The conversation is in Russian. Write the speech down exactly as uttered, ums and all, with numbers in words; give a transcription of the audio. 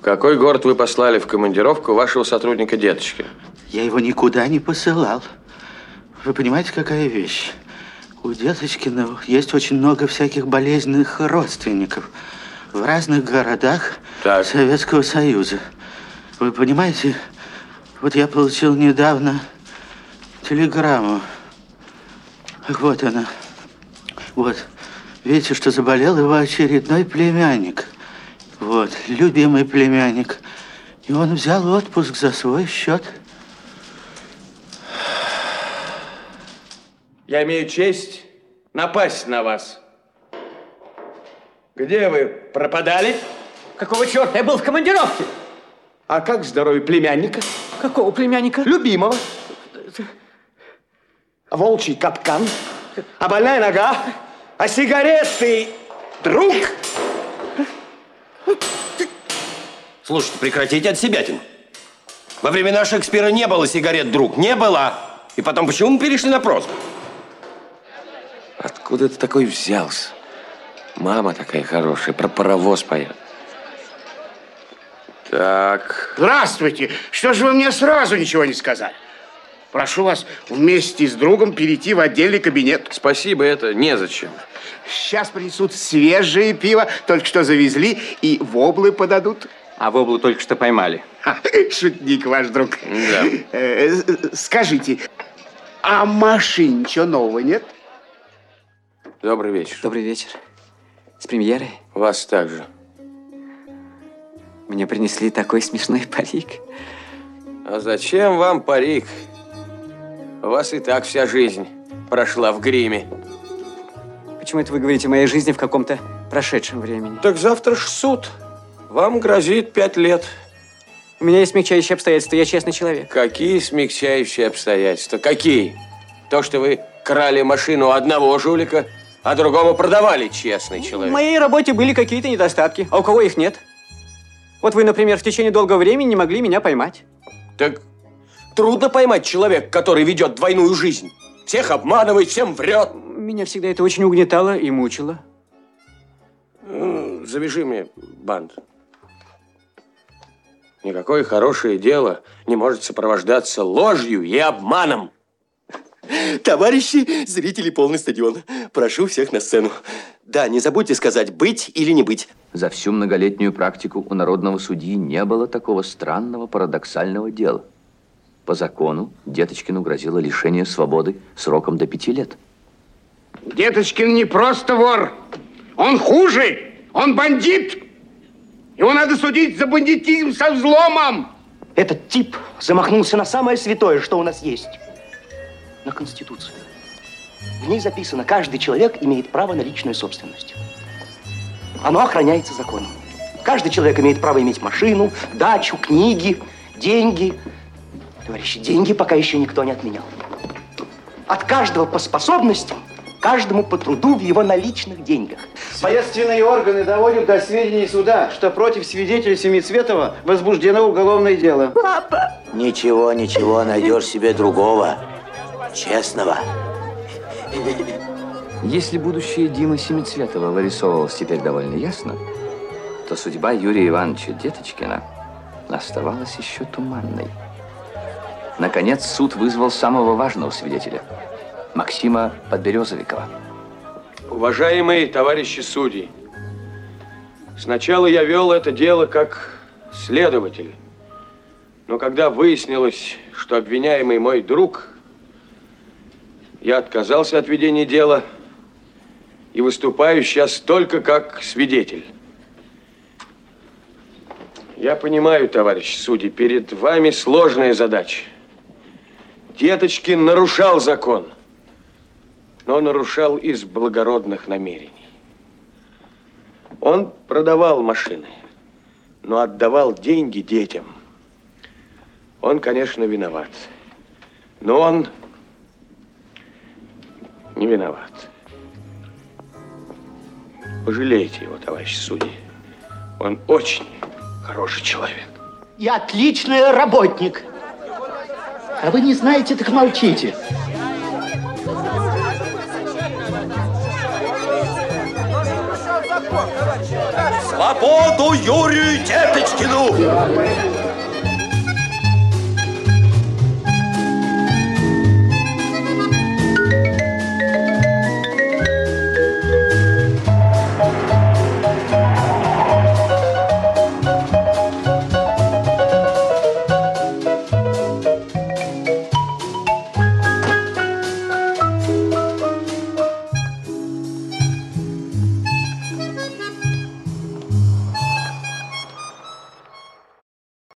какой город вы послали в командировку вашего сотрудника Деточки? Я его никуда не посылал. Вы понимаете, какая вещь? У Деточкина есть очень много всяких болезненных родственников в разных городах так. Советского Союза. Вы понимаете, вот я получил недавно телеграмму. Вот она. Вот. Видите, что заболел его очередной племянник. Вот, любимый племянник. И он взял отпуск за свой счет. Я имею честь напасть на вас. Где вы пропадали? Какого черта? Я был в командировке. А как здоровье племянника? Какого племянника? Любимого. Волчий капкан. А больная нога. А сигареты, друг? Слушайте, прекратите от себятин. Во времена Шекспира не было сигарет, друг. Не было. И потом, почему мы перешли на прозу? Откуда ты такой взялся? Мама такая хорошая, про паровоз поет. Так. Здравствуйте. Что же вы мне сразу ничего не сказали? Прошу вас вместе с другом перейти в отдельный кабинет. Спасибо, это незачем. Сейчас принесут свежее пиво, только что завезли, и воблы подадут. А воблу только что поймали. Ха, шутник ваш друг. Да. Э, скажите, а машин ничего нового нет? Добрый вечер. Добрый вечер. С премьерой? Вас также. Мне принесли такой смешной парик. А зачем вам парик? У вас и так вся жизнь прошла в гриме. Почему это вы говорите о моей жизни в каком-то прошедшем времени? Так завтра ж суд. Вам грозит пять лет. У меня есть смягчающие обстоятельства, я честный человек. Какие смягчающие обстоятельства? Какие? То, что вы крали машину одного жулика, а другому продавали, честный человек. В моей работе были какие-то недостатки, а у кого их нет? Вот вы, например, в течение долгого времени не могли меня поймать. Так трудно поймать человека, который ведет двойную жизнь. Всех обманывает, всем врет. Меня всегда это очень угнетало и мучило. Ну, завяжи мне бант. Никакое хорошее дело не может сопровождаться ложью и обманом. Товарищи, зрители, полный стадион. Прошу всех на сцену. Да, не забудьте сказать, быть или не быть. За всю многолетнюю практику у народного судьи не было такого странного парадоксального дела. По закону Деточкину грозило лишение свободы сроком до пяти лет. Деточкин не просто вор. Он хуже. Он бандит. Его надо судить за бандитизм со взломом. Этот тип замахнулся на самое святое, что у нас есть. На Конституцию. В ней записано, каждый человек имеет право на личную собственность. Оно охраняется законом. Каждый человек имеет право иметь машину, дачу, книги, деньги. Товарищи, деньги пока еще никто не отменял. От каждого по способностям, каждому по труду в его наличных деньгах. Следственные органы доводят до сведения суда, что против свидетеля Семицветова возбуждено уголовное дело. Папа! Ничего, ничего, найдешь себе другого, честного. Если будущее Димы Семицветова вырисовывалось теперь довольно ясно, то судьба Юрия Ивановича Деточкина оставалась еще туманной. Наконец, суд вызвал самого важного свидетеля – Максима Подберезовикова. Уважаемые товарищи судьи, сначала я вел это дело как следователь, но когда выяснилось, что обвиняемый мой друг, я отказался от ведения дела и выступаю сейчас только как свидетель. Я понимаю, товарищи судьи, перед вами сложная задача. Деточкин нарушал закон, но нарушал из благородных намерений. Он продавал машины, но отдавал деньги детям. Он, конечно, виноват, но он не виноват. Пожалейте его, товарищи судьи. Он очень хороший человек. Я отличный работник. А вы не знаете, так молчите. Свободу Юрию Деточкину!